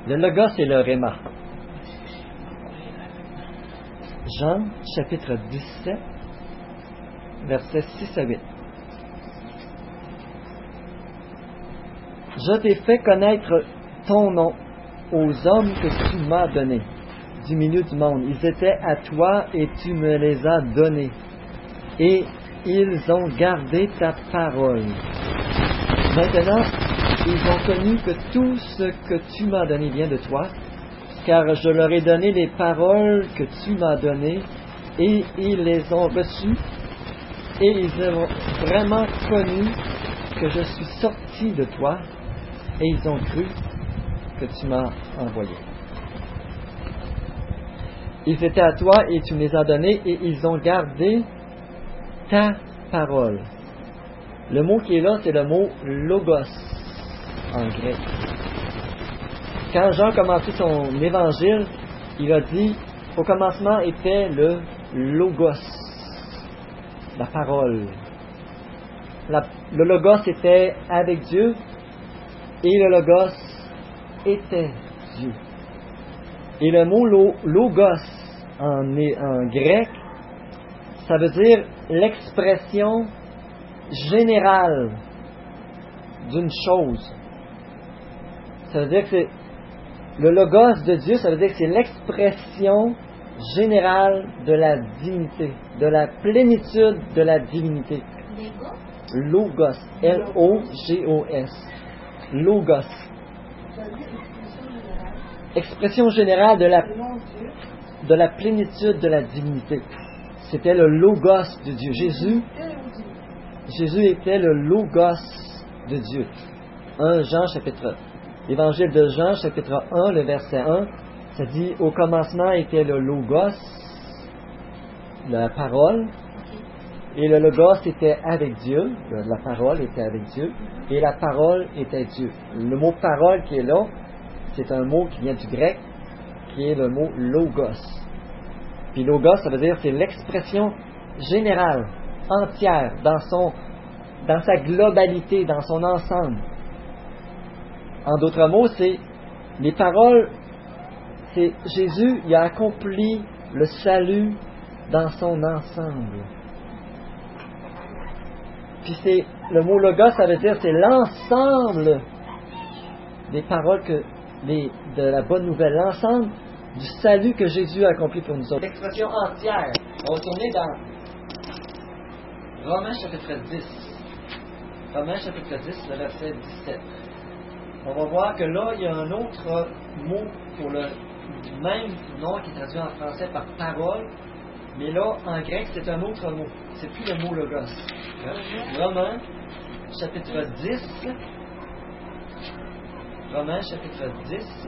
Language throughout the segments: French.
Le Logos et le Réma. Jean, chapitre 17, versets 6 à 8. Je t'ai fait connaître ton nom aux hommes que tu m'as donnés, du milieu du monde. Ils étaient à toi et tu me les as donnés. Et ils ont gardé ta parole. Maintenant, ils ont connu que tout ce que tu m'as donné vient de toi, car je leur ai donné les paroles que tu m'as données, et ils les ont reçues, et ils ont vraiment connu que je suis sorti de toi, et ils ont cru que tu m'as envoyé. Ils étaient à toi et tu me les as donnés, et ils ont gardé ta parole. Le mot qui est là, c'est le mot logos en grec. Quand Jean commençait son évangile, il a dit, au commencement était le logos, la parole. Le logos était avec Dieu et le logos était Dieu. Et le mot logos en grec, ça veut dire l'expression générale d'une chose. Ça veut dire que c'est le logos de Dieu, ça veut dire que c'est l'expression générale de la divinité, de la plénitude de la divinité. Logos, L-O-G-O-S. Logos. Expression générale de la plénitude de la divinité. C'était le logos de Dieu. Jésus était le logos de Dieu. 1 Jean chapitre L'évangile de Jean chapitre 1, le verset 1, ça dit, au commencement était le logos, la parole, et le logos était avec Dieu, la parole était avec Dieu, et la parole était Dieu. Le mot parole qui est là, c'est un mot qui vient du grec, qui est le mot logos. Puis logos, ça veut dire c'est l'expression générale, entière, dans sa globalité, dans son ensemble. En d'autres mots, c'est les paroles, c'est Jésus, il a accompli le salut dans son ensemble. Puis c'est le mot logos, ça veut dire c'est l'ensemble des paroles de la bonne nouvelle, l'ensemble du salut que Jésus a accompli pour nous autres. L'expression entière. On va tourner dans Romains chapitre 10. Romains chapitre 10, le verset 17. On va voir que là, il y a un autre mot pour le même nom qui est traduit en français par parole, mais là, en grec, c'est un autre mot. C'est plus le mot logos. Romains, chapitre 10. Romains, chapitre 10,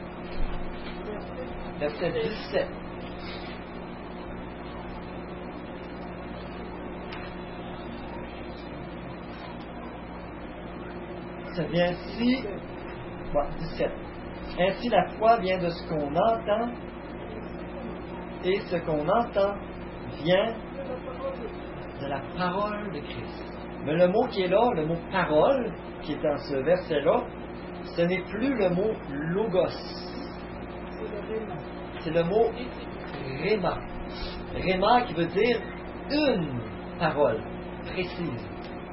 verset 17. Ça vient ainsi, 17. Ainsi la foi vient de ce qu'on entend, et ce qu'on entend vient de la parole de Christ. Mais le mot qui est là, le mot parole, qui est dans ce verset-là, ce n'est plus le mot logos. C'est le mot réma. Réma qui veut dire une parole précise.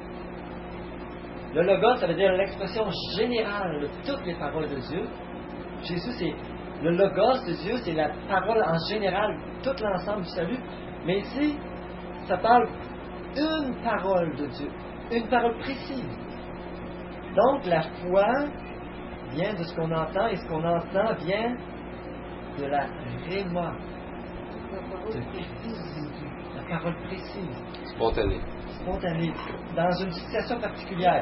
Le logos, ça veut dire l'expression générale de toutes les paroles de Dieu. Jésus, c'est le logos de Dieu, c'est la parole en général, tout l'ensemble du salut. Mais ici, ça parle une parole de Dieu, une parole précise. Donc, la foi vient de ce qu'on entend, et ce qu'on entend vient de la réma, de Christ, la parole précise. Spontanée. Dans une situation particulière.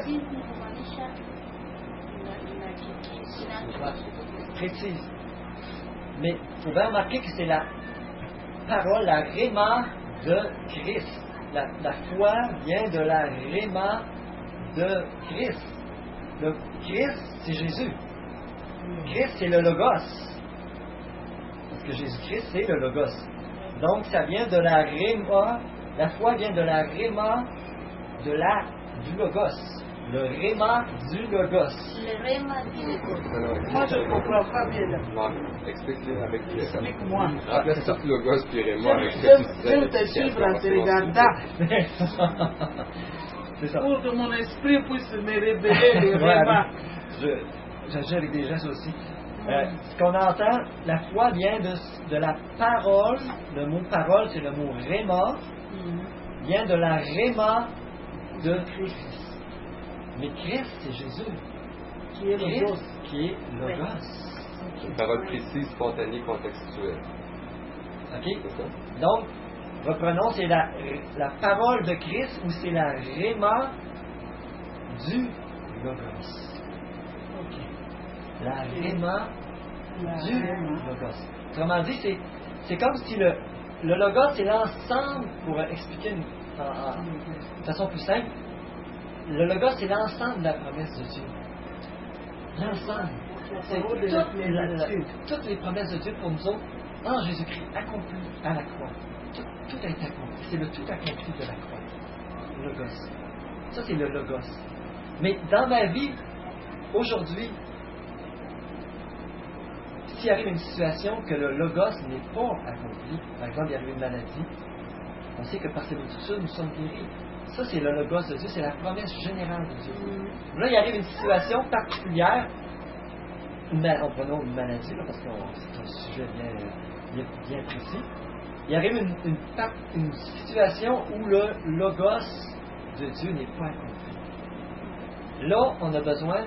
Précise. Mais vous pouvez remarquer que c'est la parole, la réma de Christ. La foi vient de la réma de Christ. Le Christ, c'est Jésus. Christ, c'est le logos. Parce que Jésus-Christ, c'est le logos. Donc, ça vient de la réma. La foi vient de la réma du logos. Le réma du logos. Le réma du logos. Moi, je ne comprends pas bien. Non, explique-le avec Explique-moi. Remplace tout logos puis Réma avec ce que tu Je disais. vais te suivre en te regardant. C'est ça. Pour que mon esprit puisse me révéler les rémas. J'agis avec des gestes aussi. Ce qu'on entend, la foi vient de la parole. Le mot parole, c'est le mot réma. Vient de la réma de Christ. Mais Christ, c'est Jésus. Qui est le Christ, Logos. qui est Logos. Une parole précise, spontanée, contextuelle. OK? C'est ça? Donc, reprenons, c'est la parole de Christ ou c'est la réma du Logos. Ok. La réma La du réma. Logos. Autrement dit, c'est comme si le Logos, c'est l'ensemble, pour expliquer de façon plus simple, le Logos, c'est l'ensemble de la promesse de Dieu. L'ensemble. C'est toutes les promesses de Dieu pour nous autres en Jésus-Christ, accomplies à la croix. Tout a été accompli. C'est le tout accompli de la croix. Le Logos. Ça, c'est le Logos. Mais dans ma vie, aujourd'hui, s'il arrive une situation que le Logos n'est pas accompli, par exemple, il arrive une maladie, on sait que par ses blessures, nous sommes guéris. Ça, c'est le Logos de Dieu, c'est la promesse générale de Dieu. Là, il arrive une situation particulière, prenons une maladie, là, parce que c'est un sujet bien précis. Il arrive une situation où le Logos de Dieu n'est pas accompli. Là, on a besoin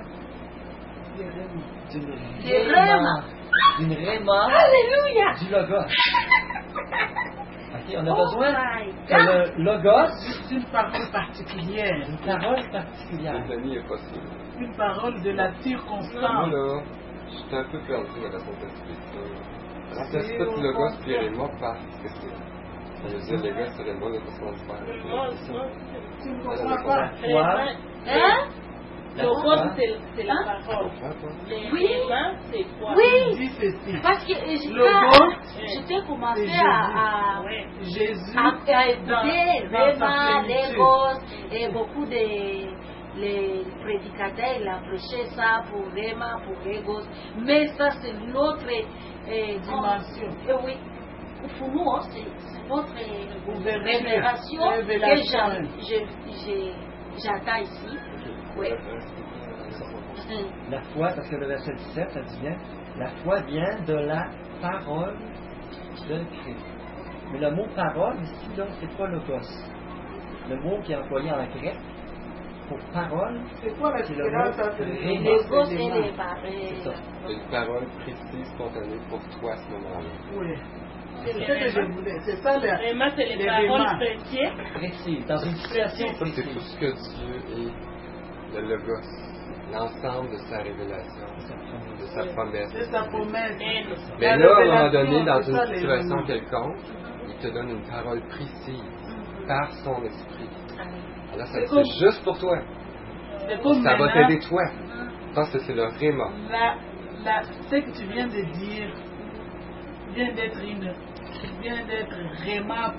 d'une réma Alléluia. du Logos. Okay, on a besoin que le Logos, C'est une parole particulière. une parole particulière. Anthony est possible. Une parole de la Moi, circonstance. là, j'étais un peu perdu dans la façon d'expliquer ça. Remplace tout logos puis Réma par ce que c'est. Je veux dire, les gars, c'est Réma, le façon de faire. Tu ne comprends pas. Foi, Hein? la Logos, foi, c'est la parole. Les Oui. rémas, c'est quoi? Oui. Dis ceci. Parce que Logos, j'étais commencé c'est à Jésus, écouter dans Réma, sa plénitude. Logos, et beaucoup de les prédicateurs, ils ont prêché ça pour Réma, pour Logos, mais ça c'est l'autre Dimension. Oui, pour nous, hein, c'est notre Révélation. révélation que j'attends ici. Oui. la foi, parce que le verset 17, ça dit bien, la foi vient de la parole de Christ. Mais le mot parole ici, là, c'est pas Logos. Le mot qui est employé en grec pour parole, C'est quoi la c'est le différence mot entre les réma. Logos et éléments? les barres. C'est ça. Une parole précise, spontanée pour toi à ce moment-là. Oui. C'est ce que je voulais. C'est ça le. Rémas, c'est les Les paroles rémas. précieuses. Précis, dans une situation Ça, c'est tout précise. ce que Dieu est, le logos, l'ensemble de sa révélation, de sa promesse. C'est sa promesse. Mais La là, à un moment révélation, donné, dans c'est une ça, les situation rémas. quelconque, il te donne une parole précise par son esprit. Alors, ça C'est c'est comme- juste pour toi. C'est comme Ça va maintenant, t'aider toi. Je pense que c'est le réma. ce que tu viens de dire vient d'être réma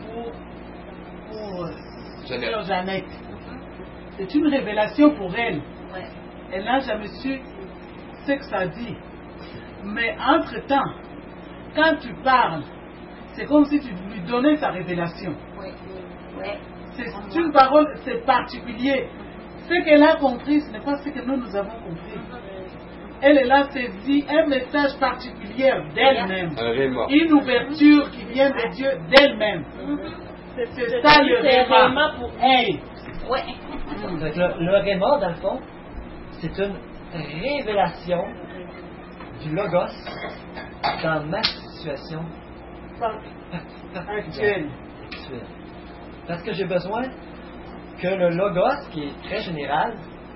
pour Jeannette. Sœur Jeannette. C'est une révélation pour elle. Ouais. Elle n'a jamais su ce que ça dit. Mais entre-temps, quand tu parles, c'est comme si tu lui donnais sa révélation. Oui. Ouais. C'est une parole, c'est particulier. Ce qu'elle a compris, ce n'est pas ce que nous avons compris. Elle a saisi un message particulier d'elle-même. Un réma. Une ouverture qui vient de Dieu d'elle-même. C'est ça le réma réma pour elle. Ouais. Donc, le réma, dans le fond, c'est une révélation du Logos dans ma situation Actuelle. actuelle. Parce que j'ai besoin que le Logos, qui est très général,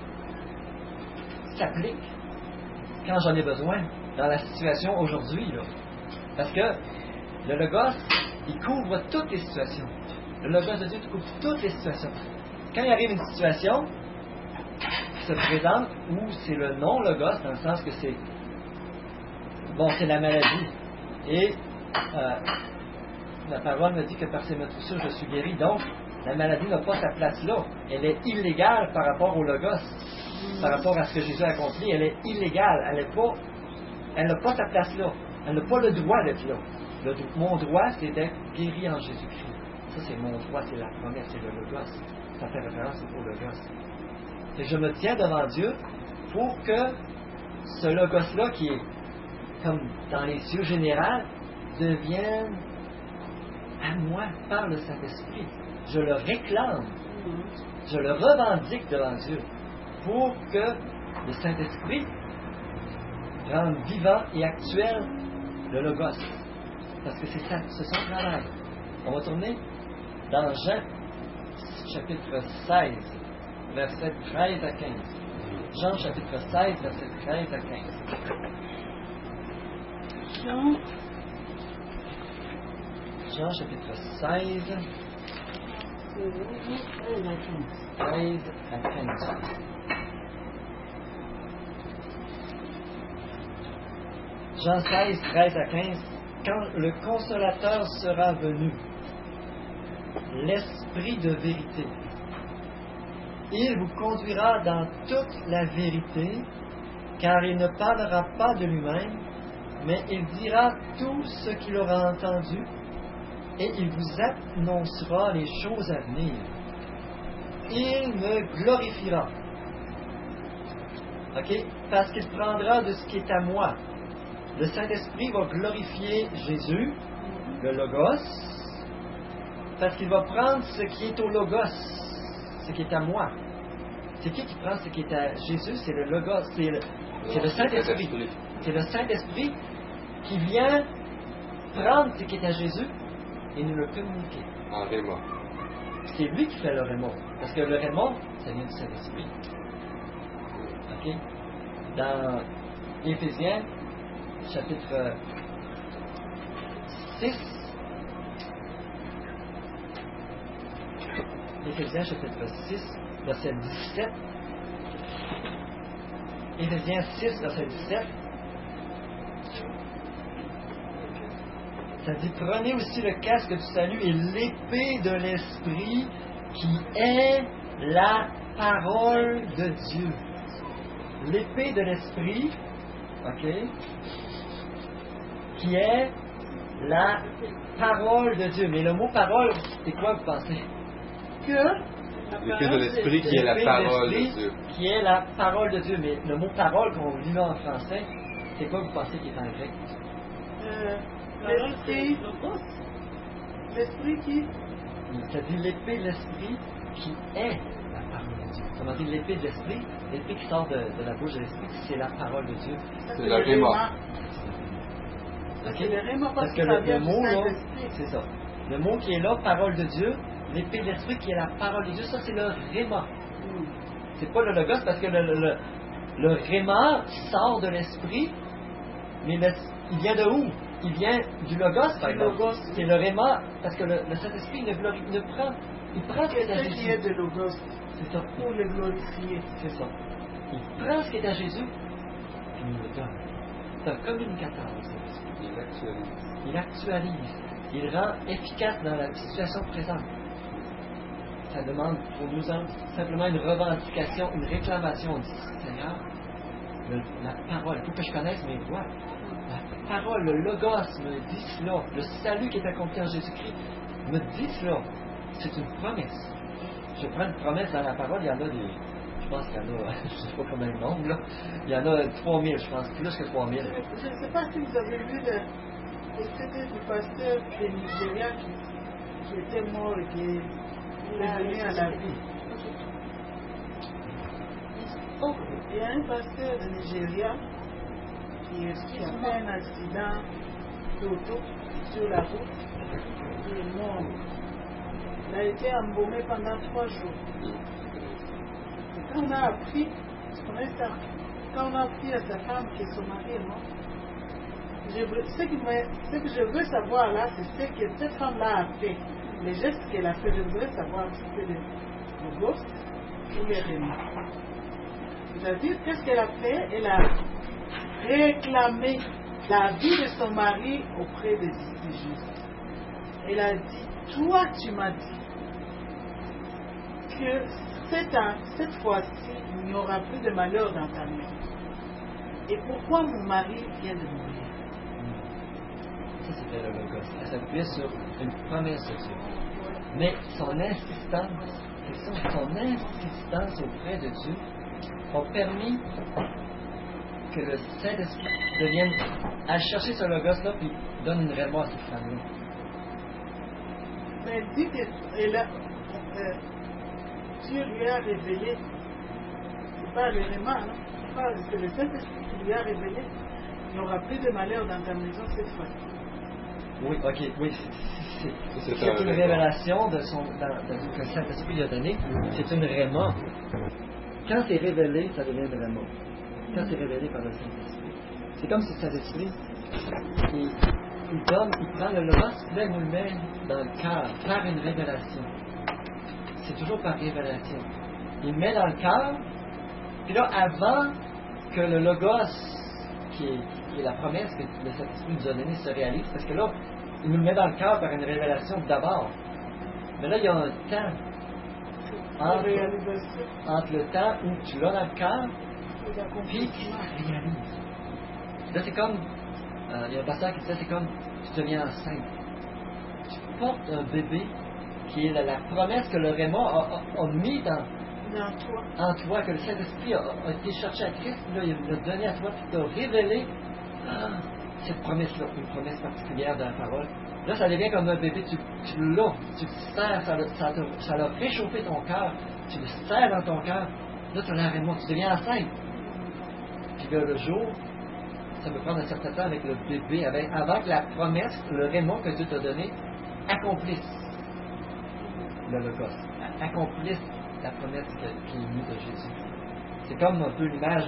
s'applique quand j'en ai besoin dans la situation aujourd'hui. Là. Parce que le Logos, il couvre toutes les situations. Le Logos de Dieu couvre toutes les situations. Quand il arrive une situation qui se présente où c'est le non-Logos, dans le sens que c'est c'est la maladie. Et la parole me dit que par ces meurtrissures, je suis guéri. Donc, La maladie n'a pas sa place là. Elle est illégale par rapport au Logos. Par rapport à ce que Jésus a accompli, elle est illégale. Elle n'a pas sa place là. Elle n'a pas le droit d'être là. Mon droit, c'est d'être guéri en Jésus-Christ. Ça, c'est mon droit, c'est la promesse, c'est le Logos. Ça fait référence au Logos. Et je me tiens devant Dieu pour que ce Logos-là, qui est comme dans les cieux généraux, devienne à moi par le Saint-Esprit. Je le réclame. Je le revendique devant Dieu pour que le Saint-Esprit rende vivant et actuel le Logos. Parce que c'est son travail. On va tourner dans Jean, chapitre 16, versets 13 à 15. Jean, chapitre 16, versets 13 à 15. Jean, chapitre 16, 13 à 15. Jean 16, 13 à 15. Quand le Consolateur sera venu, l'Esprit de vérité, il vous conduira dans toute la vérité, car il ne parlera pas de lui-même, mais il dira tout ce qu'il aura entendu, et il vous annoncera les choses à venir. Il me glorifiera. OK? Parce qu'il prendra de ce qui est à moi. Le Saint-Esprit va glorifier Jésus, le Logos, parce qu'il va prendre ce qui est au Logos, ce qui est à moi. C'est qui prend ce qui est à Jésus? C'est le Logos, c'est le Saint-Esprit. C'est le Saint-Esprit qui vient prendre ce qui est à Jésus et nous le communiquer. En Réma. C'est lui qui fait le Réma. Parce que le Réma, ça vient du Saint-Esprit. OK? Dans Éphésiens, chapitre 6, Éphésiens, chapitre 6, verset 17. Éphésiens 6, verset 17. Ça dit, prenez aussi le casque du salut et l'épée de l'Esprit qui est la parole de Dieu. L'épée de l'Esprit, OK, qui est la parole de Dieu. Mais le mot parole, c'est quoi vous pensez? L'épée de l'Esprit qui est la parole de Dieu. Qui est la parole de Dieu. Mais le mot parole qu'on lit là en français, c'est quoi vous pensez qui est en grec? L'esprit. L'esprit qui? Ça dit l'épée de l'Esprit qui est la parole de Dieu. Comment dire l'épée de l'Esprit? L'épée qui sort de la bouche de l'Esprit, c'est la parole de Dieu. C'est le Réma. OK? Parce que le mot là, c'est ça. Le mot qui est là, parole de Dieu, l'épée de l'Esprit qui est la parole de Dieu, ça c'est le Réma. C'est pas le Logos parce que le Réma sort de l'Esprit, mais il vient de où? Il vient du Logos, par exemple. C'est le Réma, parce que le Saint-Esprit il prend ce qui est à Jésus. Qui est de Logos. C'est ça. Pour le glorifier. C'est ça. Il prend ce qui est à Jésus, puis il nous le donne. C'est un communicateur, le Saint-Esprit. Il actualise. Il rend efficace dans la situation présente. Ça demande pour nous simplement une revendication, une réclamation. On dit, Seigneur, la parole, il faut que je connaisse mes voix. La parole, le Logos me dit cela. Le salut qui est accompli en Jésus-Christ me dit cela. C'est une promesse. Je prends une promesse dans la parole, il y en a des... Je pense qu'il y en a, je ne sais pas combien de nombre, là. Il y en a 3000, je pense, plus que 3000. Je ne sais pas si vous avez vu c'était du pasteur de Nigeria qui était mort et qui est revenu à la vie. Il y a un pasteur de Nigeria qui a fait un accident d'auto sur la route. Il est mort. Il a été embaumé pendant 3 jours. Et quand on a appris, quand on a appris à sa femme que son mari est mort, ce que je veux savoir là, c'est ce que cette femme-là a fait. Les gestes qu'elle a fait, je voudrais savoir si c'est le ghost ou les réunions. C'est-à-dire, qu'est-ce qu'elle a fait? Elle a réclamé la vie de son mari auprès de Jésus. Elle a dit, toi tu m'as dit que cette fois-ci, il n'y aura plus de malheur dans ta maison. Et pourquoi mon mari vient de mourir? Ça, c'était le logos. Elle s'appuyait sur une promesse de Dieu. Mais son insistance, c'est ça, son insistance auprès de Dieu a permis que le Saint-Esprit devienne à chercher ce logos-là puis donne une réponse à cette femme-là. Mais elle dit que Dieu lui a révélé, c'est pas le Réma, non? C'est le Saint-Esprit qui lui a révélé, il n'y aura plus de malheur dans ta maison cette fois-ci. Oui, ok, oui, c'est une révélation que le Saint-Esprit lui a donnée, c'est une réma. Quand c'est révélé, ça devient une réma. Quand c'est révélé par le Saint-Esprit. C'est comme si le Saint-Esprit, il prend le logos, puis là, il nous le met dans le cœur, par une révélation. C'est toujours par révélation. Il le met dans le cœur, puis là, avant que le logos, qui est la promesse que le Saint-Esprit nous a donnée, se réalise, parce que là, il nous le met dans le cœur par une révélation d'abord. Mais là, il y a un temps entre le temps où tu l'as dans le cœur, puis qui se réalise. Là, c'est comme, il y a un pasteur qui disait, c'est comme, tu deviens enceinte. Tu portes un bébé qui est la promesse que le Réma a mis en toi, que le Saint-Esprit a été cherché à Christ, là, il l'a donné à toi, puis il t'a révélé cette promesse-là, une promesse particulière de la parole. Là, ça devient comme un bébé, tu l'as, tu le sers, ça l'a réchauffé ton cœur, tu le sers dans ton cœur, là, tu as la Réma, tu deviens enceinte. Puis là, le jour, ça peut prendre un certain temps avec le bébé, avant que la promesse, le Réma que Dieu t'a donné, accomplisse le logos, accomplisse la promesse qui est venue de Jésus. C'est comme un peu l'image,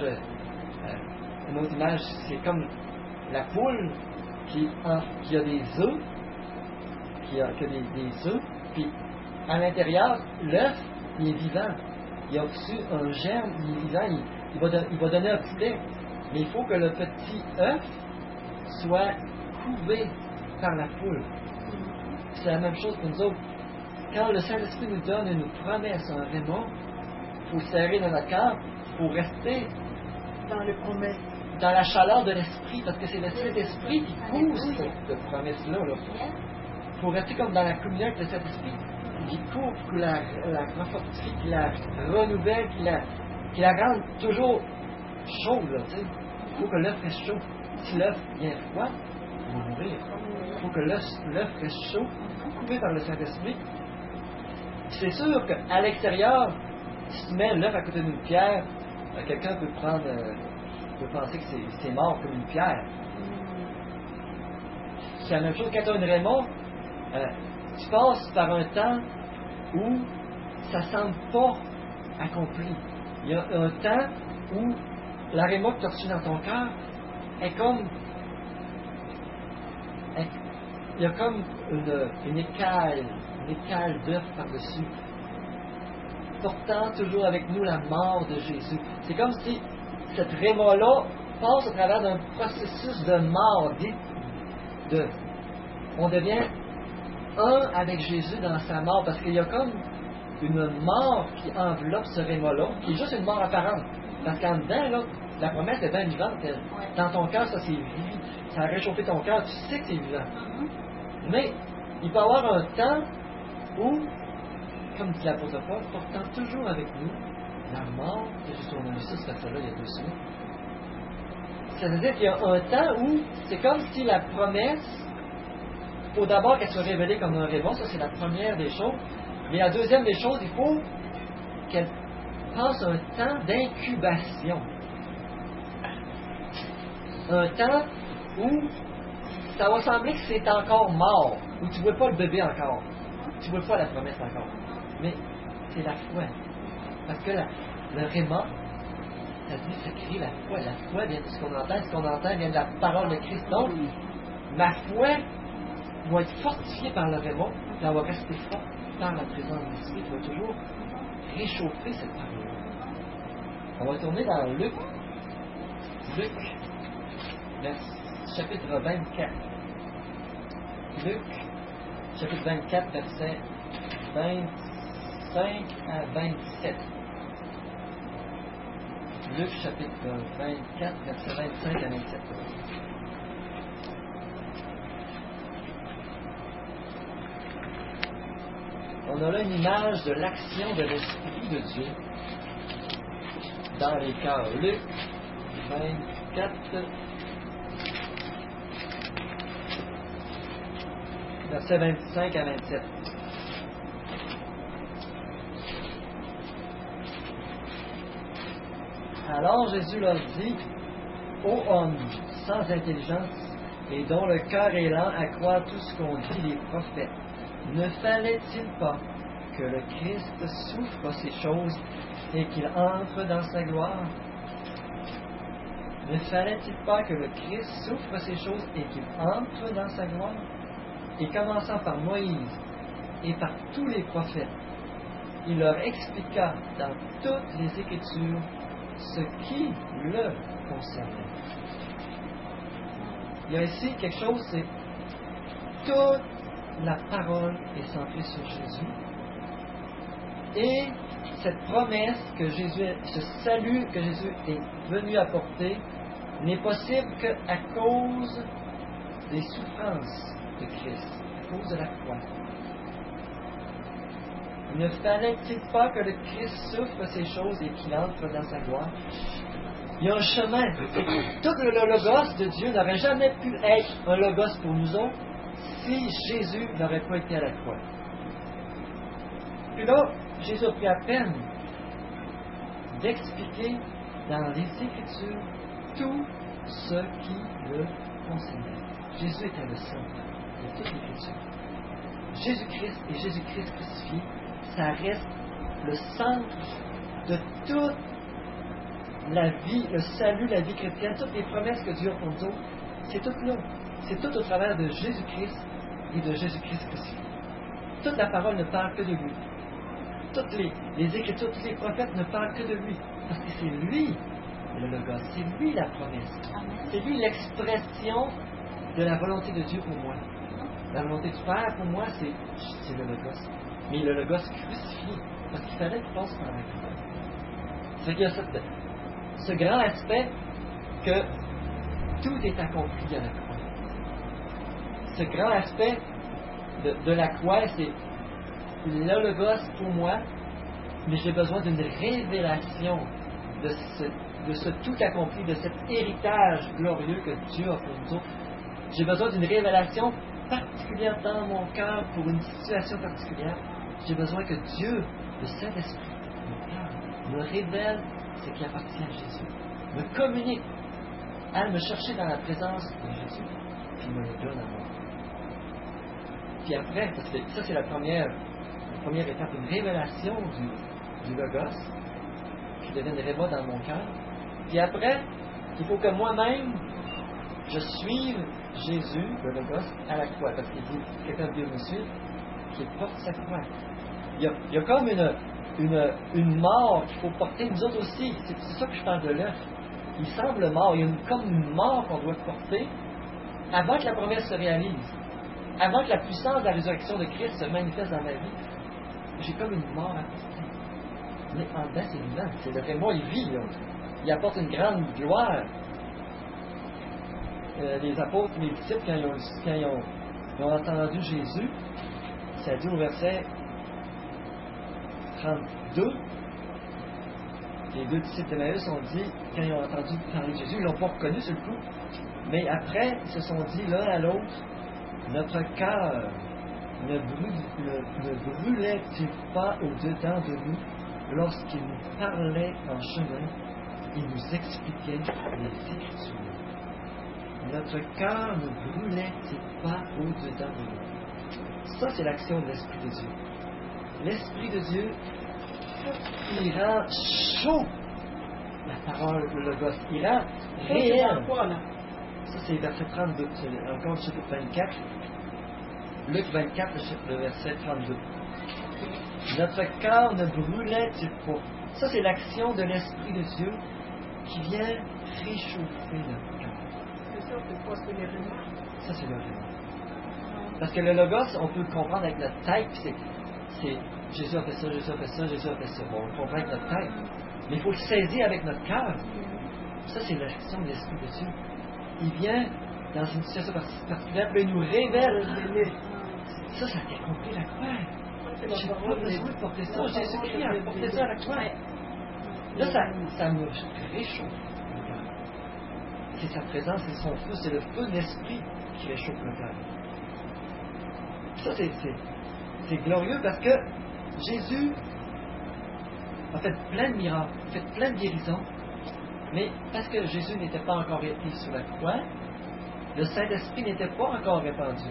une autre image, c'est comme la poule qui a des œufs, qui a des œufs, puis à l'intérieur, l'œuf, il est vivant. Il a reçu un germe, il est vivant, il va donner un poulet. Mais il faut que le petit œuf soit couvé par la poule. C'est la même chose pour nous autres. Quand le Saint-Esprit nous donne une promesse, un réma, il faut serrer dans notre cœur, il faut rester dans les promesses, dans la chaleur de l'Esprit, parce que c'est le Saint-Esprit qui couvre cette promesse-là. Il faut rester comme dans la communion avec le Saint-Esprit, qui couvre, qui la refortifie, qui la renouvelle, qui la rende toujours chaude. Il faut que l'œuf reste chaud. Si l'œuf vient froid, il va mourir. Il faut que l'œuf reste chaud, couvert par le Saint-Esprit. C'est sûr qu'à l'extérieur, si tu mets l'œuf à côté d'une pierre, quelqu'un peut penser que c'est mort comme une pierre. C'est la même chose quand tu as une réma, tu passes par un temps où ça ne semble pas accompli. Il y a un temps où la réma que tu as reçue dans ton cœur est comme. Il y a comme une écaille d'œuf par-dessus, portant toujours avec nous la mort de Jésus. C'est comme si cette réma-là passe au travers d'un processus de mort. On devient un avec Jésus dans sa mort, parce qu'il y a comme une mort qui enveloppe ce réma-là, qui est juste une mort apparente. Parce qu'en dedans, là, la promesse est bien vivante. Dans ton cœur, ça c'est vivant. Ça a réchauffé ton cœur, tu sais que c'est vivant. Mais il peut y avoir un temps où, comme dit l'apôtre Paul, portant toujours avec nous la mort de Jésus. On a vu ça, ce verset-là, il y a 2 semaines. Ça veut dire qu'il y a un temps où c'est comme si la promesse, il faut d'abord qu'elle soit révélée comme un réma, ça c'est la première des choses. Mais la deuxième des choses, il faut qu'elle passe un temps d'incubation. Un temps où ça va sembler que c'est encore mort, où tu ne vois pas le bébé encore, tu ne vois pas la promesse encore. Mais c'est la foi. Parce que le réma, ça crée la foi. La foi vient de ce qu'on entend vient de la parole de Christ. Donc, ma foi va être fortifiée par le réma, et elle va rester forte par la présence de l'Esprit, qui va toujours réchauffer cette parole. On va tourner dans Luc, chapitre 24. Luc, chapitre 24, verset 26. 25 à 27. Luc chapitre 24, verset 25 à 27. On a là une image de l'action de l'Esprit de Dieu dans les cœurs. Luc 24, verset 25 à 27. Alors Jésus leur dit, ô hommes sans intelligence et dont le cœur est lent à croire tout ce qu'ont dit les prophètes, ne fallait-il pas que le Christ souffre ces choses et qu'il entre dans sa gloire? Ne fallait-il pas que le Christ souffre ces choses et qu'il entre dans sa gloire? Et commençant par Moïse et par tous les prophètes, il leur expliqua dans toutes les Écritures ce qui le concernait. Il y a ici quelque chose, c'est toute la parole est centrée sur Jésus. Et cette promesse que Jésus, ce salut que Jésus est venu apporter, n'est possible qu'à cause des souffrances de Christ, à cause de la croix. Ne fallait-il pas que le Christ souffre ces choses et qu'il entre dans sa gloire? Il y a un chemin. Tout le logos de Dieu n'aurait jamais pu être un logos pour nous autres si Jésus n'aurait pas été à la croix. Puis là, Jésus a pris la peine d'expliquer dans les Écritures tout ce qui le concernait. Jésus était le centre de toute l'Écriture. Jésus-Christ et Jésus-Christ crucifié, ça reste le centre de toute la vie, le salut, la vie chrétienne, toutes les promesses que Dieu a pour nous, c'est tout là. C'est tout au travers de Jésus-Christ et de Jésus-Christ crucifié. Toute la parole ne parle que de lui. Toutes les Écritures, tous les prophètes ne parlent que de lui. Parce que c'est lui le Logos, c'est lui la promesse. C'est lui l'expression de la volonté de Dieu pour moi. La volonté du Père pour moi, c'est le Logos. Mais le Logos crucifié, parce qu'il fallait qu'il passe par la croix. C'est qu'il y a ce grand aspect que tout est accompli à la croix. Ce grand aspect de la croix, c'est le Logos pour moi, mais j'ai besoin d'une révélation de ce tout accompli, de cet héritage glorieux que Dieu a pour nous autres. J'ai besoin d'une révélation particulière dans mon cœur pour une situation particulière. J'ai besoin que Dieu, le Saint-Esprit, me révèle ce qui appartient à Jésus, me communique, me chercher dans la présence de Jésus, puis me le donne à moi. Puis après, parce que ça c'est la première étape, une révélation du Logos, qui devient une réma dans mon cœur. Puis après, il faut que moi-même, je suive Jésus, le Logos, à la croix. Parce qu'il dit, quelqu'un de Dieu me suit, qui porte sa croix. Il y a comme une mort qu'il faut porter, nous autres aussi. C'est ça que je parle de l'œuf. Il semble mort. Il y a comme une mort qu'on doit porter avant que la promesse se réalise. Avant que la puissance de la résurrection de Christ se manifeste dans ma vie. J'ai comme une mort à porter. Mais en dedans, c'est vivant. C'est le vrai moi, il vit, là. Il apporte une grande gloire. Les apôtres, les disciples, quand ils ont entendu Jésus, ça dit au verset 32, les deux disciples d'Emmaüs ont dit, quand ils ont entendu parler de Jésus, ils ne l'ont pas reconnu sur le coup, mais après, ils se sont dit l'un à l'autre, notre cœur ne brûlait-il pas au-dedans de nous lorsqu'il nous parlait en chemin, il nous expliquait les Écritures. Notre cœur ne brûlait-il pas au-dedans de nous? Ça, c'est l'action de l'Esprit de Dieu. L'Esprit de Dieu, il rend chaud la parole, le Logos. Il rend réel. Ça, c'est verset 32. C'est encore le chapitre 24. Luc 24, le verset 32. Notre cœur ne brûlait-il pas? Ça, c'est l'action de l'Esprit de Dieu qui vient réchauffer notre cœur. C'est le réma. Ça, c'est le réma. Parce que le Logos, on peut le comprendre avec notre tête, c'est Jésus a fait ça, Jésus a fait ça, Jésus a fait ça. Bon, on le comprend avec notre tête. Mais il faut le saisir avec notre cœur. Ça, c'est l'action de l'Esprit de Dieu. Il vient dans une situation particulière, puis il nous révèle. Ça t'a compris la croix. Je n'ai pas besoin de porter ça. Jésus-Christ a porté ça à la croix. Là, ça me réchauffe. C'est sa présence, c'est son feu, c'est le feu de l'Esprit qui réchauffe le cœur. Ça, c'est glorieux parce que Jésus a fait plein de miracles, a fait plein de guérisons, mais parce que Jésus n'était pas encore été sur la croix, le Saint-Esprit n'était pas encore répandu.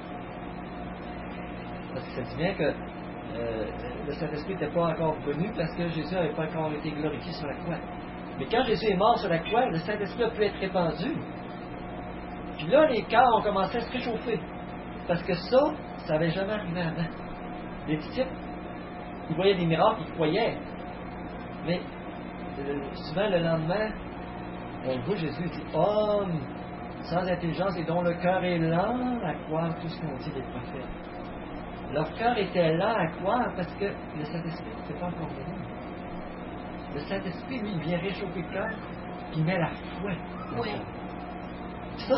Parce que ça dit bien que le Saint-Esprit n'était pas encore venu parce que Jésus n'avait pas encore été glorifié sur la croix. Mais quand Jésus est mort sur la croix, le Saint-Esprit a pu être répandu. Puis là, les cœurs ont commencé à se réchauffer. Parce que ça n'avait jamais arrivé avant. Les disciples, ils voyaient des miracles, ils croyaient. Mais souvent, le lendemain, on voit Jésus dit « Homme sans intelligence et dont le cœur est lent à croire tout ce qu'ont dit les prophètes. » Leur cœur était lent à croire parce que le Saint-Esprit n'était pas encore venu. Le Saint-Esprit, lui, il vient réchauffer le cœur, puis il met la foi. Oui. Ça,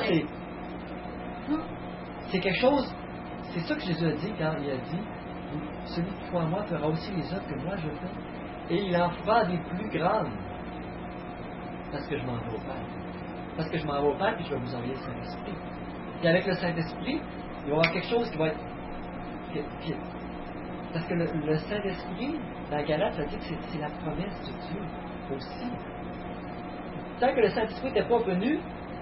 c'est quelque chose, c'est ça que Jésus a dit quand il a dit « Celui qui croit en moi fera aussi les œuvres que moi je fais, et il en fera des plus grandes, parce que je m'en vais au Père. Parce que je m'en vais au Père, puis je vais vous envoyer le Saint-Esprit. » Et avec le Saint-Esprit, il va y avoir quelque chose qui va être... Parce que le Saint-Esprit, dans Galates, ça dit que c'est la promesse de Dieu aussi. Tant que le Saint-Esprit n'était pas venu,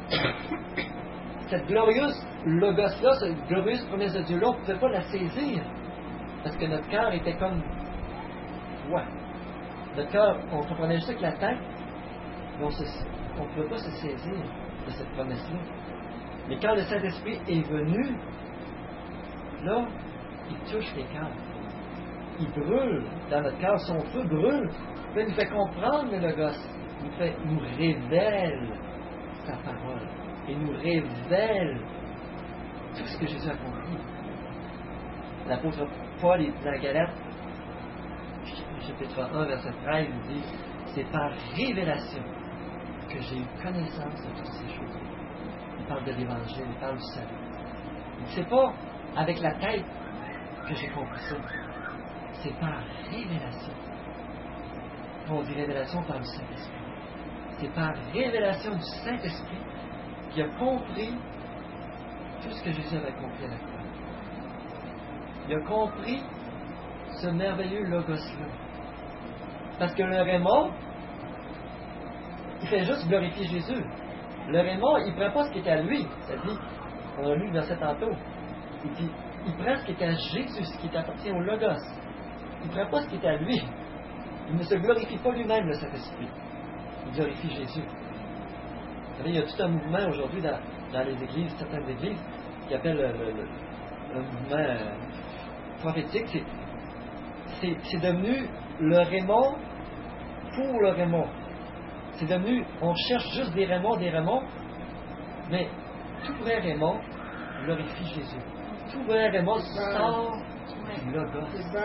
cette glorieuse logos-là, cette glorieuse promesse de Dieu-là, on ne pouvait pas la saisir. Parce que notre cœur était comme froid. Notre cœur, on comprenait juste avec la tête, mais on ne pouvait pas se saisir de cette promesse-là. Mais quand le Saint-Esprit est venu, là, il touche les cœurs. Il brûle dans notre cœur, son feu brûle. Puis il nous fait comprendre le Logos. Il nous révèle sa parole. Il nous révèle tout ce que Jésus a compris. L'apôtre Paul, dans Galates, chapitre 1, verset 13, il dit « C'est par révélation que j'ai eu connaissance de toutes ces choses. » Il parle de l'Évangile, il parle du salut. C'est pas avec la tête que j'ai compris ça. C'est par révélation. Quand on dit révélation, on parle du Saint-Esprit. C'est par révélation du Saint-Esprit qui a compris tout ce que Jésus avait compris à la croix. Il a compris ce merveilleux logos-là. Parce que le Réma, il fait juste glorifier Jésus. Le Réma, il ne prend pas ce qui est à lui. Ça dit, on a lu le verset tantôt. Il dit, il prend ce qui est à Jésus, ce qui appartient au Logos. Il ne prend pas ce qui est à lui. Il ne se glorifie pas lui-même, le Saint-Esprit. Il glorifie Jésus. Vous savez, il y a tout un mouvement aujourd'hui dans les églises, certaines églises, qui appellent le mouvement prophétique. C'est devenu le Raymond pour le Raymond. C'est devenu, on cherche juste des Raymonds, mais tout vrai Raymond glorifie Jésus. Tout vrai Raymond sort du Logos.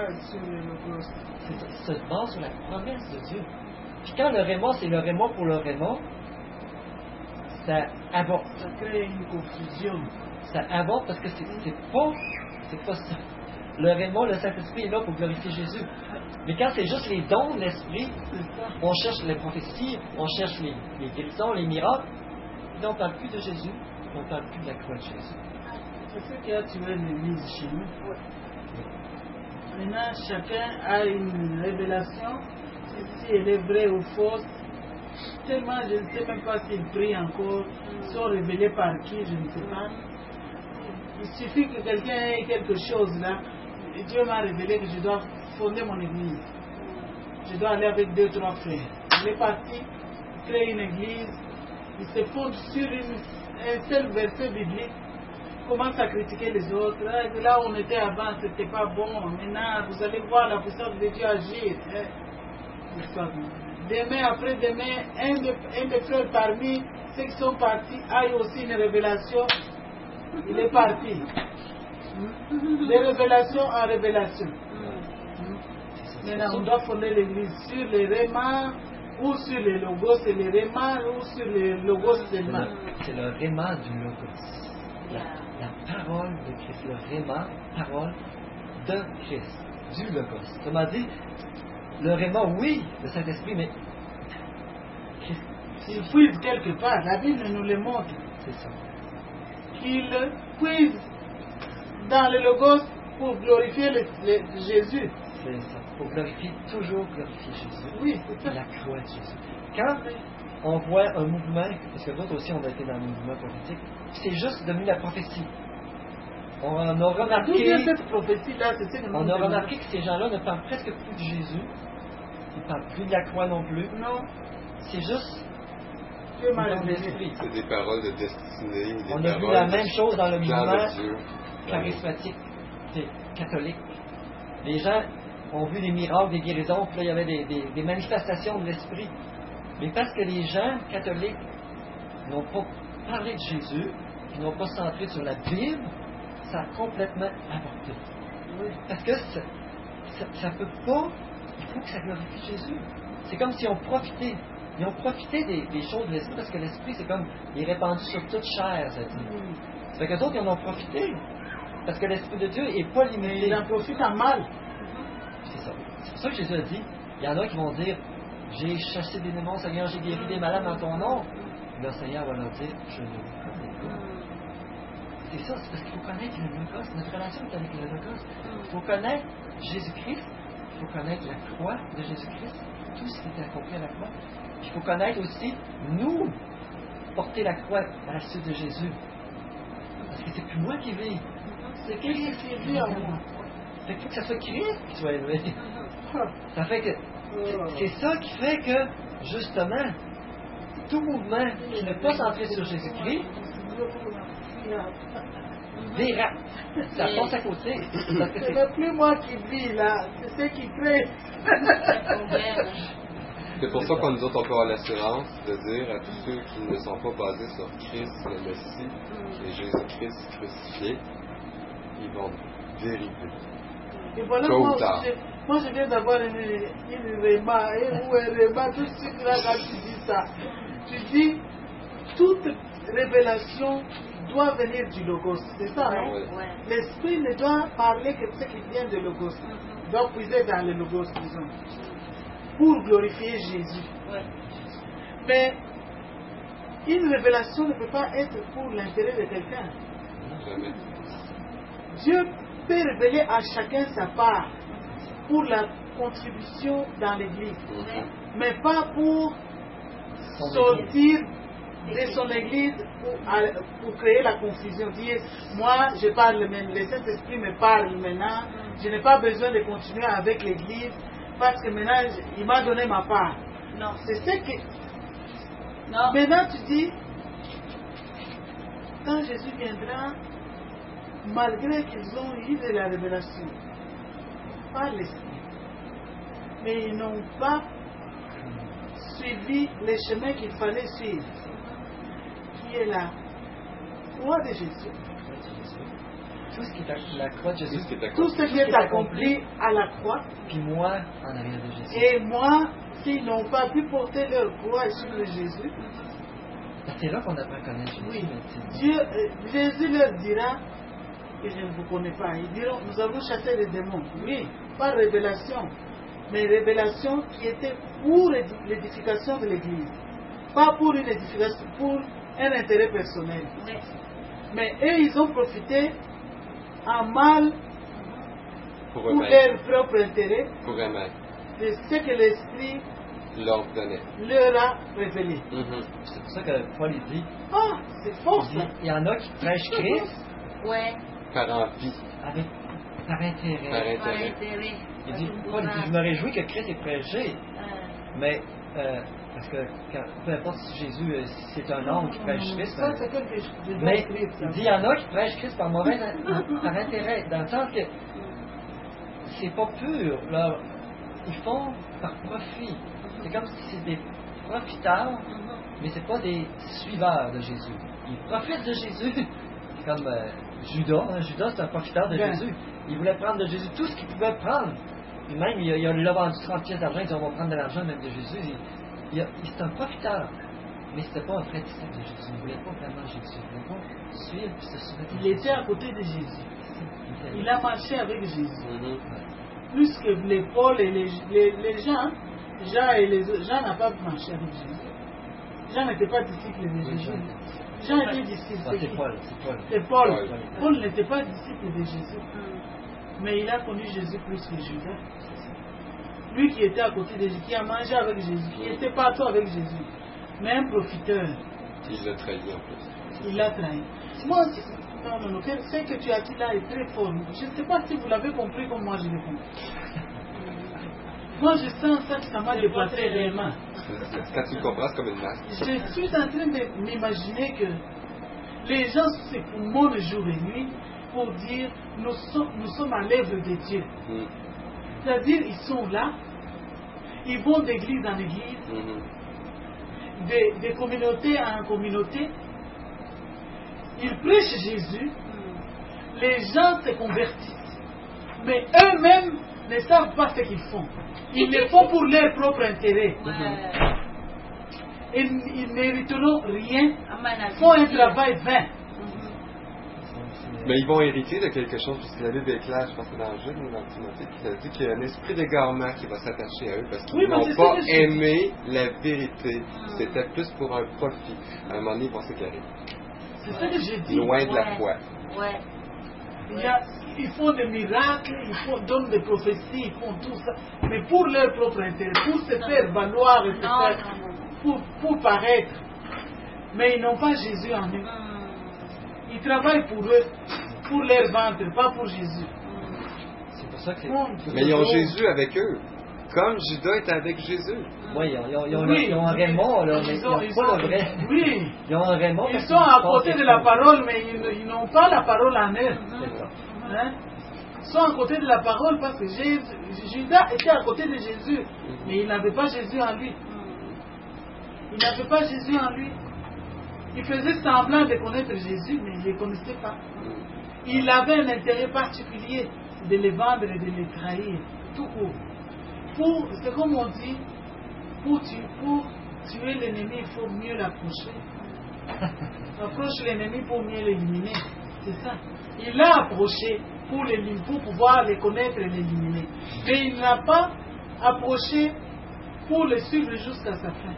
C'est se base sur la promesse de Dieu. Puis quand le Raymond, c'est le Raymond pour le Raymond, ça avorte. Ça crée une confusion. Ça avorte parce que c'est pas ça. Le Raymond, le Saint-Esprit est là pour glorifier Jésus. Mais quand c'est juste les dons de l'Esprit, on cherche les prophéties, on cherche les guérisons, les miracles, puis on ne parle plus de Jésus, on ne parle plus de la croix de Jésus. C'est ce qui a tué l'Église chez nous. Maintenant, chacun a une révélation, si elle est vraie ou fausse. Tellement, je ne sais même pas s'ils prient encore, sont révélés par qui, je ne sais pas. Il suffit que quelqu'un ait quelque chose là. Et Dieu m'a révélé que je dois fonder mon église. Je dois aller avec 2-3 frères. Il est parti, créer une église. Il se fonde sur un seul verset biblique. Commence à critiquer les autres. Là où on était avant, c'était pas bon. Maintenant, vous allez voir la puissance de Dieu agir. Demain, après-demain, un des frères parmi ceux qui sont partis a eu aussi une révélation. Il est parti. De révélation en révélation. Maintenant, on doit fonder l'église sur les rémas, ou sur les logos et les rémas, ou sur les logos seulement. C'est le réma du logos. La parole de Christ, le réma, parole de Christ, du logos. Autrement dit, le réma, oui, le Saint-Esprit, mais Christ, Il puise quelque part, la Bible nous le montre. c'est ça. Qu'il puise dans le logos pour glorifier Jésus. C'est ça. Il faut glorifier, toujours glorifier Jésus. Oui, c'est ça. La croix de Jésus. Quand on voit un mouvement, parce que d'autres aussi on a été dans le mouvement prophétique, c'est juste devenu la prophétie. On a D'où vient remarqué, cette prophétie-là? C'est ce que nous on a demandons. remarqué que ces gens-là ne parlent presque plus de Jésus. Ils ne parlent plus de la croix non plus. Non, C'est juste Dieu m'a dans révélé. l'esprit. C'est des paroles de destinée, des On a vu paroles la de même chose dans le plan mouvement de Dieu. charismatique, c'est catholique. Les gens ont vu des miracles, des guérisons, puis là, il y avait des manifestations de l'esprit. Mais parce que les gens catholiques n'ont pas parlé de Jésus, qui n'ont pas centré sur la Bible, ça a complètement avorté. Parce que ça peut pas, il faut que ça glorifie Jésus. C'est comme si on profitait. Ils ont profité des choses de l'esprit, parce que l'esprit, c'est comme, il est répandu sur toute chair, ça dit. Ça fait que les autres, ils en ont profité. Parce que l'esprit de Dieu n'est pas Mais limité. il en profite à mal. C'est ça. C'est pour ça que Jésus a dit, il y en a qui vont dire, j'ai chassé des démons, Seigneur, j'ai guéri des malades dans ton nom. Le Seigneur va leur dire, je ne vous connais pas. C'est ça, c'est parce qu'il faut connaître le Logos. Notre relation est avec le Logos. Il faut connaître Jésus-Christ. Il faut connaître la croix de Jésus-Christ. Tout ce qui est accompli à la croix. Puis il faut connaître aussi, nous, porter la croix à la suite de Jésus. Parce que c'est plus moi qui vis. C'est Christ qui vit en moi. Fait qu'il faut que ça soit Christ qui soit élevé. Ça fait que c'est ça qui fait que, justement, tout mouvement qui n'est pas centré sur Jésus-Christ dérape. Ça passe à côté. Parce que Ce c'est n'est plus moi qui vis là, c'est ce qui crée. C'est pour ça qu'on nous autres, on peut avoir l'assurance de dire à tous ceux qui ne sont pas basés sur Christ, le Messie, et Jésus-Christ crucifié, ils vont dériver. Et voilà, Tôt ou moi, tard. moi je viens d'avoir une réma, ou un réma, tout de suite là quand tu dis ça. Tu dis, toute révélation doit venir du Logos, c'est ça, non? Ouais. L'Esprit ne doit parler que ce qui vient de Logos. Il doit puiser dans le Logos, disons, pour glorifier Jésus. Mais une révélation ne peut pas être pour l'intérêt de quelqu'un. Jamais. Dieu peut révéler à chacun sa part pour la contribution dans l'Église, mais pas pour sortir de son Église pour créer la confusion. Dire, moi je parle, le Saint-Esprit me parle maintenant, je n'ai pas besoin de continuer avec l'Église parce que maintenant il m'a donné ma part. Non, c'est ce que... Non. Maintenant tu dis, quand Jésus viendra, malgré qu'ils ont eu de la révélation par l'Esprit, mais ils n'ont pas suivi les chemins qu'il fallait suivre, qui est la croix de Jésus. tout ce qui est à la croix de Jésus. Tout ce qui est accompli à la croix. Puis moi, en arrière de Jésus. Et moi, s'ils n'ont pas pu porter leur croix sur Jésus, C'est là qu'on apprend à connaître Jésus. oui, mais Dieu, Jésus leur dira que je ne vous connais pas. Ils diront, nous avons chassé les démons. Oui, par révélation. Mais révélation qui était pour l'édification de l'Église. Pas pour une édification, pour un intérêt personnel. Mais eux, ils ont profité en mal Pour pour eux-mêmes. leur propre intérêt Pour eux-mêmes. de ce que l'Esprit Leur donner. leur a révélé. c'est pour ça que Paul il dit, Ah, c'est fort ça. il y en a qui prêchent Christ Ouais, Par envie. avec, par intérêt. Par par intérêt. intérêt. Il dit, Paul il dit, je me réjouis que Christ est prêché, mais parce que peu importe si Jésus, si c'est un homme qui prêche Christ, Ça, c'est quelque chose de mais écrire, ça. il dit, il y en a qui prêchent Christ par mauvais par intérêt, dans le sens que c'est pas pur, là. Ils font par profit. C'est comme si c'est des profiteurs, mais c'est pas des suiveurs de Jésus. Ils profitent de Jésus, comme Judas. Judas, c'est un profiteur de Bien. Jésus. Il voulait prendre de Jésus tout ce qu'il pouvait prendre. Même, il a vendu 30 pièces d'argent, ils dit, on va prendre de l'argent même de Jésus. C'est un profiteur. Mais c'était pas un vrai disciple de Jésus. Il ne voulait pas vraiment Jésus. Il ne voulait pas suivre et se soumettre à Il Jésus. était à côté de Jésus. Il a marché avec Jésus. Mhm. Plus que les Paul et les gens. Jean n'a pas marché avec Jésus. Jean n'était pas disciple de Jésus. Jean était disciple. Ah, c'est Paul. C'est Paul. Ouais. Paul n'était pas disciple de Jésus. Mais il a connu Jésus plus que Judas. Lui qui était à côté de Jésus, qui a mangé avec Jésus, qui était partout avec Jésus. Mais un profiteur, Il l'a trahi en plus. il l'a trahi. Moi, non, ce que tu as dit là est très fort. Je ne sais pas si vous l'avez compris comme moi je l'ai compris. Moi, je sens ça que ça m'a dépassé réellement. Quand tu le comprends, c'est comme une masse. Je suis en train de m'imaginer que les gens se font jour et nuit pour dire nous sommes à l'œuvre de Dieu. Mhm. C'est-à-dire, ils sont là, ils vont d'église en église, Mhm. de communauté en communauté, ils prêchent Jésus, les gens se convertissent, mais eux-mêmes ne savent pas ce qu'ils font. Ils le font pour leur propre intérêt. Ils n'hériteront rien, font un travail vain. Mais ils vont hériter de quelque chose, puisque la Bible est claire, je pense que dans le Jude ou dans Timothée, qui a dit qu'il y a un esprit d'égarement qui va s'attacher à eux parce qu'ils Oui, mais n'ont c'est pas ça que je aimé la vérité. C'était plus pour un profit. À un moment donné, ils vont s'égarer. C'est ce que j'ai dit. Loin de la foi. Ouais. Ils font des miracles, donnent des prophéties, ils font tout ça, mais pour leur propre intérêt, pour se faire valoir et se faire, pour paraître. Mais ils n'ont pas Jésus en eux. Ils travaillent pour eux, pour leur ventre, pas pour Jésus. C'est pour ça que Mais ils ont Jésus avec eux. Comme Judas était avec Jésus. Oui, ils ont un Raymond, là, mais ils n'ont pas le vrai. Oui. Ils ont un Raymond. Ils sont à côté de la parole, mais ils n'ont pas la parole en eux. C'est ça. Hein? Ils sont à côté de la parole parce que Judas était à côté de Jésus, mais il n'avait pas Jésus en lui. Il n'avait pas Jésus en lui. Il faisait semblant de connaître Jésus, mais il ne le connaissait pas. Il avait un intérêt particulier de les vendre et de les trahir, tout court. C'est comme on dit, pour tuer l'ennemi, il faut mieux l'approcher. Approche l'ennemi pour mieux l'éliminer. C'est ça. Il l'a approché pour pouvoir les connaître et l'éliminer. Mais il n'a pas approché pour le suivre jusqu'à sa fin.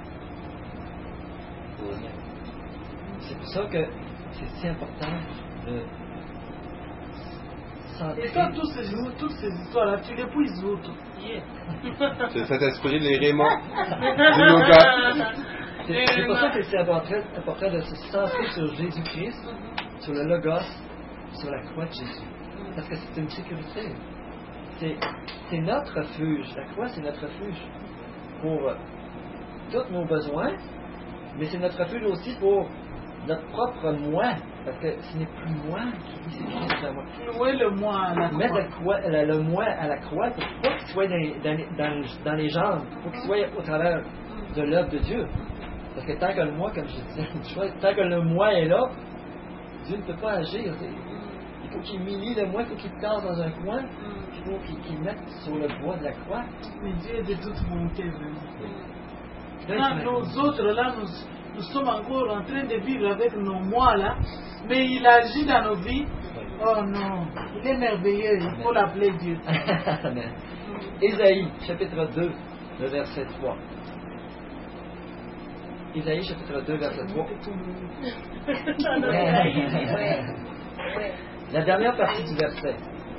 C'est pour ça que c'est si important de Et toi, toutes ces histoires-là, tu les puisses où toi? C'est cet esprit, les Raymond, du Loga. C'est pour ça que c'est important de se centrer sur Jésus-Christ, sur le Logos, sur la croix de Jésus. Parce que c'est une sécurité. C'est notre refuge. La croix, c'est notre refuge pour tous nos besoins, mais c'est notre refuge aussi pour notre propre moi. Parce que ce n'est plus moi qui vis, c'est Christ en moi. Louer le moi à la croix. Mettre le moi à la croix, il ne faut pas qu'il soit dans les jambes. Il faut qu'il soit au travers de l'œuvre de Dieu. Parce que tant que le moi, comme je disais, tant que le moi est là, Dieu ne peut pas agir. Il faut qu'il humilie le moi, il faut qu'il casse dans un coin, il faut qu'il mette sur le bois de la croix. Mais Dieu est de toute bonté, vraiment. Là, Là, nous autres, là, nous sommes encore en train de vivre avec nos moi, là, mais il agit dans nos vies. Oh non, il est merveilleux, il faut l'appeler Dieu. Amen. Ésaïe, chapitre 2, le verset 3. Ésaïe, chapitre 2, verset 3. La dernière partie du verset.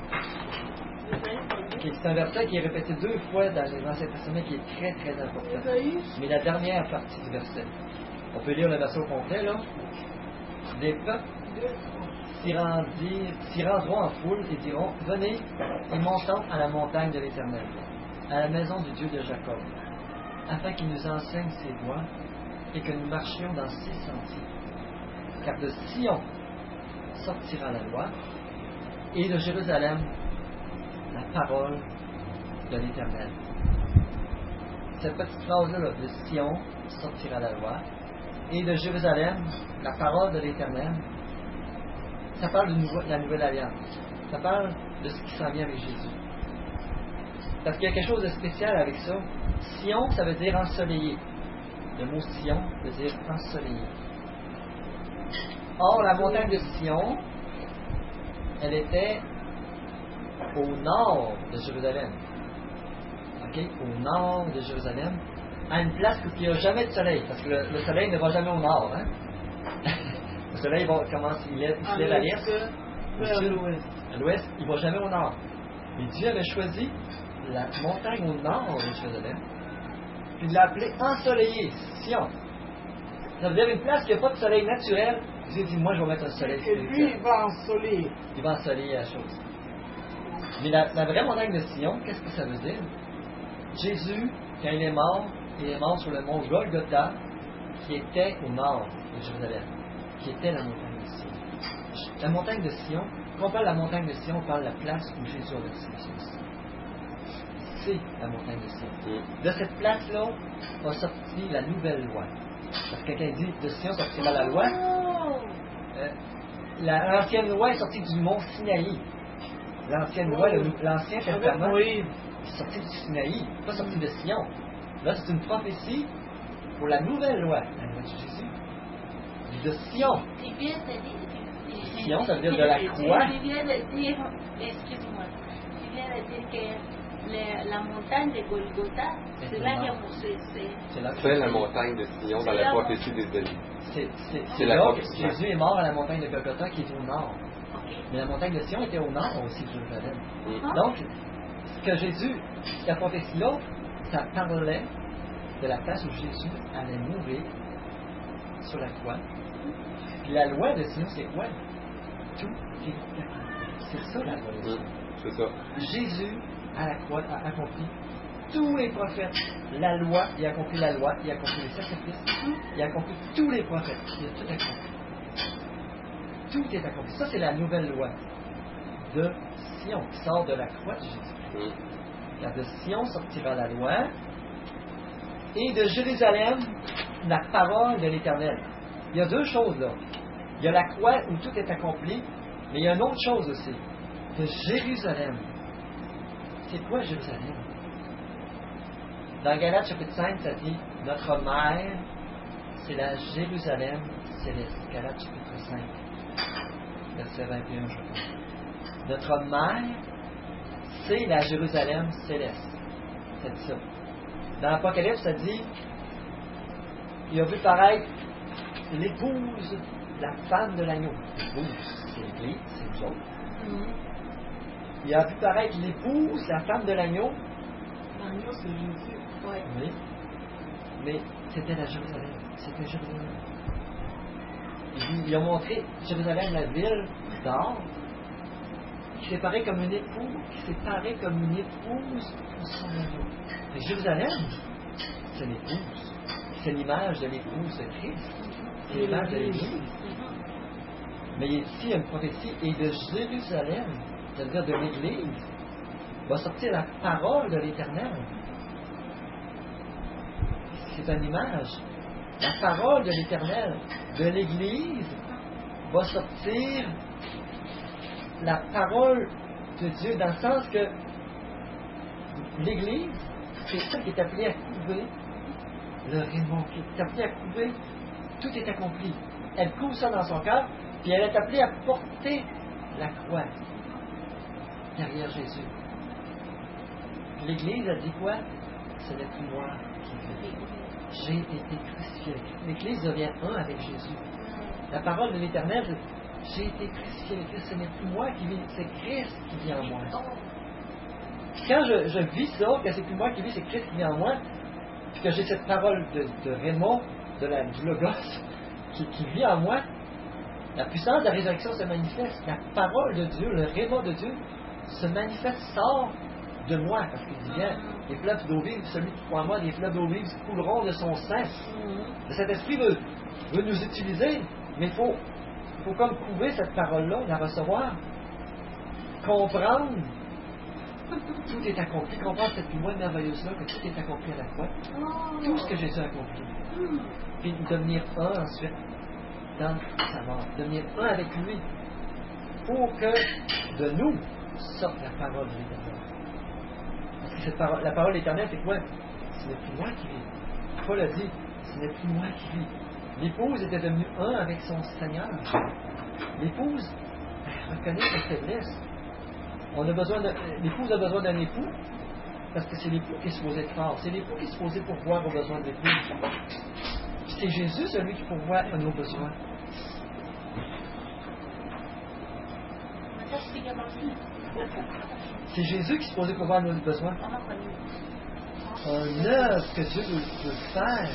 C'est un verset qui est répété 2 fois dans les Anciens Testaments qui est très très important. Mais la dernière partie du verset. On peut lire le verset au complet, là. Les peuples s'y rendront en foule et diront: venez et montons à la montagne de l'Éternel, à la maison du Dieu de Jacob, afin qu'il nous enseigne ses voies et que nous marchions dans ses sentiers. Car de Sion sortira la loi, et de Jérusalem la parole de l'Éternel. Cette petite phrase-là, de Sion sortira la loi, et de Jérusalem la parole de l'Éternel, ça parle de la nouvelle alliance. Ça parle de ce qui s'en vient avec Jésus. parce qu'il y a quelque chose de spécial avec ça. Sion, ça veut dire ensoleillé. Le mot Sion veut dire ensoleillé. Or, la montagne de Sion, elle était au nord de Jérusalem. OK? Au nord de Jérusalem, à une place où il n'y a jamais de soleil, parce que le soleil ne va jamais au nord. Hein? Le soleil va commencer, il se lève à l'est, vers l'ouest. à l'ouest, il ne va jamais au nord. Mais Dieu avait choisi la montagne au nord de Jérusalem, puis il l'a appelée ensoleillée, Sion. Ça veut dire une place qui n'a pas de soleil naturel. Dieu dit, moi je vais mettre un soleil Et lui, spirituel. il va ensoleiller. Il va ensoleiller la chose. Mais la vraie montagne de Sion, qu'est-ce que ça veut dire? Jésus, quand il est mort sur le mont Golgotha, qui était au nord de Jérusalem, qui était la montagne de Sion. La montagne de Sion, quand on parle de la montagne de Sion, on parle de la place où Jésus a versé le sang. C'est la montagne de Sion. De cette place-là a sorti la nouvelle loi. Parce que quand il dit de Sion sortira la loi, l'ancienne loi est sortie du mont Sinaï. L'ancienne loi, l'Ancien Testament, est sorti du Sinaï, pas sorti de Sion. Là, c'est une prophétie pour la nouvelle loi, la loi de Jésus. De Sion. Tu viens de dire. Sion, ça veut dire de la croix. Tu viens de dire, excuse-moi, tu viens de dire que la montagne de Golgotha, c'est là que C'est la montagne de Sion dans la prophétie des Élie. C'est là que Jésus est mort à la montagne de Golgotha qui est au nord. Mais la montagne de Sion était au nord aussi de Jérusalem. Donc, ce que Jésus, la prophétie là, ça parlait de la place où Jésus allait mourir sur la croix. Puis la loi de Sion, c'est quoi? Tout est accompli. C'est ça la loi de Sion. C'est ça. Jésus, à la croix, a accompli tous les prophètes. La loi, il a accompli la loi, il a accompli les sacrifices, il a accompli tous les prophètes. Il a tout accompli. Tout est accompli. Ça, c'est la nouvelle loi de Sion qui sort de la croix de Jésus. Car de Sion sortira la loi et de Jérusalem la parole de l'Éternel. Il y a deux choses là. Il y a la croix où tout est accompli, mais il y a une autre chose aussi. De Jérusalem. C'est quoi Jérusalem? Dans Galates chapitre 5, ça dit notre mère, c'est la Jérusalem céleste. Galates chapitre 5, verset 21, je crois. Notre mère, c'est la Jérusalem céleste. Ça dit ça. Dans l'Apocalypse, ça dit il a vu paraître l'épouse, la femme de l'agneau. L'épouse, c'est l'Église, c'est nous autres. Il a vu paraître l'épouse, la femme de l'agneau. L'agneau, c'est Jésus. Oui. Mais c'était la Jérusalem. C'était Jérusalem. Il a montré Jérusalem, la ville d'or, qui s'est parée comme une épouse, pour son agneau. Et Jérusalem, c'est l'épouse. C'est l'image de l'épouse de Christ. C'est l'image de l'Église. Mais ici, il y a une prophétie, et de Jérusalem, c'est-à-dire de l'Église, va sortir la parole de l'Éternel. C'est une image. La parole de l'Éternel, de l'Église, va sortir la parole de Dieu, dans le sens que l'Église, c'est ça qui est appelé à couver le rémon, qui est appelé à couver, tout est accompli. Elle couvre ça dans son cœur, puis elle est appelée à porter la croix derrière Jésus. L'Église a dit quoi? Ce n'est plus moi qui vis. J'ai été crucifié. L'Église devient un avec Jésus. La parole de l'Éternel, j'ai été crucifié avec Christ. Ce n'est plus moi qui vis, c'est Christ qui vit en moi. Quand je vis ça, que c'est plus moi qui vis, c'est Christ qui vit en moi, puis que j'ai cette parole de Raymond, du Logos, qui vit en moi, la puissance de la résurrection se manifeste. La parole de Dieu, le Raymond de Dieu, se manifeste, sort de moi, parce qu'il dit bien, les fleuves d'eau vive, celui qui croit en moi, les fleuves d'eau vive couleront de son sein. Cet esprit veut nous utiliser, mais il faut comme couver cette parole-là, la recevoir, comprendre, tout est accompli, comprendre cette loi merveilleuse-là, que tout est accompli à la croix, tout ce que Jésus a accompli, puis devenir un ensuite dans sa mort, devenir un avec lui, pour que de nous sorte la parole de l'Éternel. La parole éternelle, c'est quoi? Ce n'est plus moi qui vis. Paul a dit, ce n'est plus moi qui vis. L'épouse était devenue un avec son Seigneur. L'épouse, elle reconnaît sa faiblesse. L'épouse a besoin d'un époux, parce que c'est l'époux qui est supposé être fort. C'est l'époux qui est supposé pourvoir aux besoins de l'épouse. C'est Jésus, celui qui pourvoit à nos besoins. C'est Jésus qui est supposé pourvoir à nos besoins. Un œuvre que Dieu veut faire.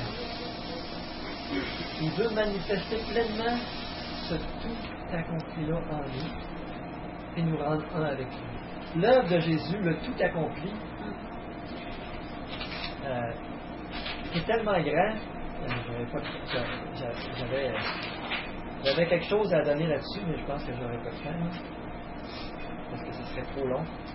Il veut manifester pleinement ce tout accompli-là en nous et nous rendre un avec lui. L'œuvre de Jésus, le tout accompli, est tellement grand. J'avais quelque chose à donner là-dessus, mais je pense que je n'aurais pas le temps, parce que ce serait trop long.